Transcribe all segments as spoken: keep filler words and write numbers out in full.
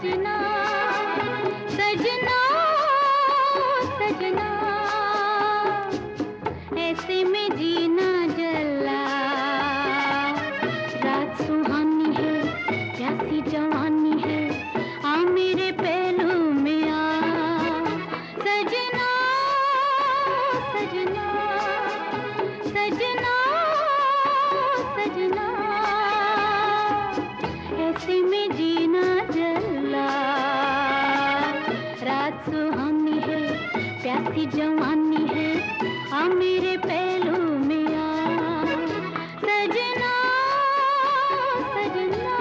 सजना सजना सजना, ऐसे में जीना जला। रात सुहानी है, प्यासी जवानी है, आ मेरे पहलू में आ। सजना सजना सजना सजना, ऐसे में जीना जला। रात सुहानी है, प्यासी जवानी है, आ मेरे पहलू में आ। सजना सजना।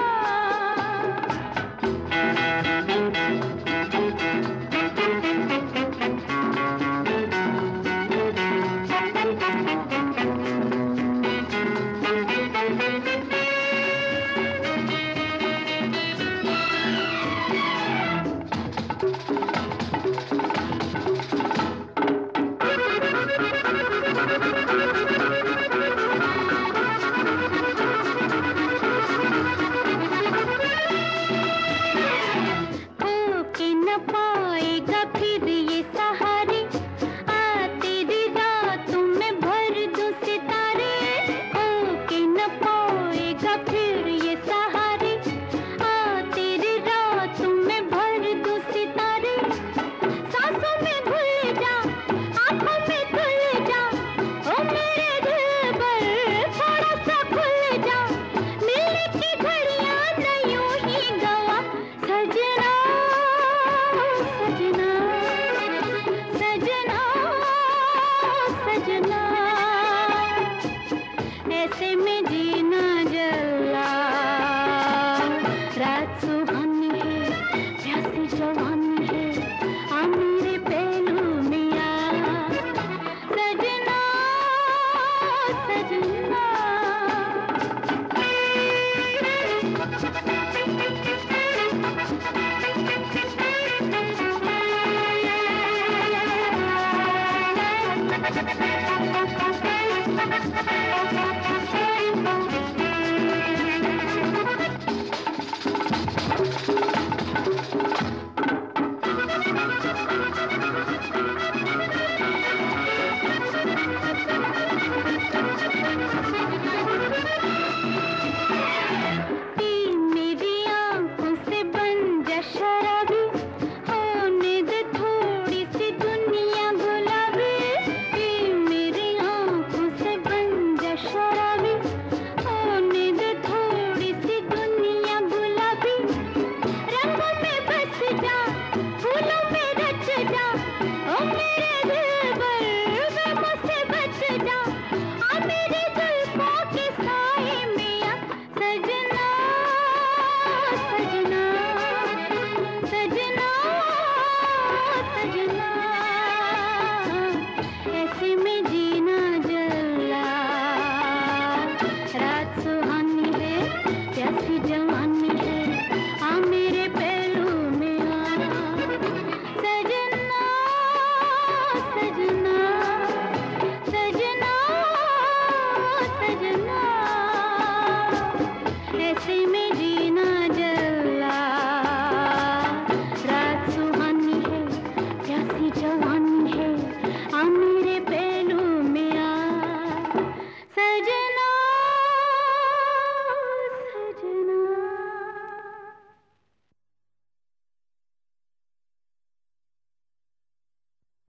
पाएगा फिर ये सहारे, आ तेरी रातों में भर दूं सितारे। होके न पाएगा फिर ये सहारे, आ तेरी रातों में भर दूं सितारे। सांसों में घुल जा, आंखों में खुल जा, ओ मेरे दिल पर थोड़ा सा खुल जा। मिलने की घड़ियां न यूं ही गवा। सजना सजना सजना सजना, ऐसे में जीना जला। रात